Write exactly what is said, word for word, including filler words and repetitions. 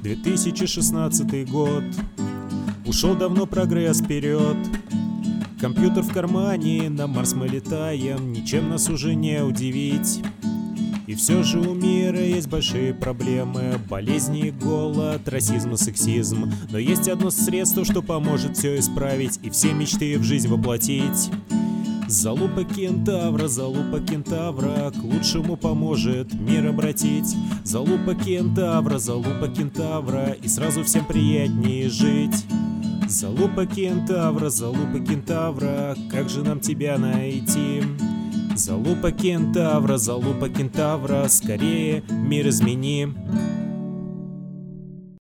две тысячи шестнадцатый год. Ушел давно прогресс вперед. Компьютер в кармане, на Марс мы летаем, ничем нас уже не удивить. И все же у мира есть большие проблемы: болезни, голод, расизм и сексизм. Но есть одно средство, что поможет все исправить и все мечты в жизнь воплотить. Залупа кентавра, залупа кентавра к лучшему поможет мир обратить. Залупа кентавра, залупа кентавра, и сразу всем приятнее жить. Залупа кентавра, залупа кентавра, как же нам тебя найти? Залупа кентавра, залупа кентавра, скорее мир измени.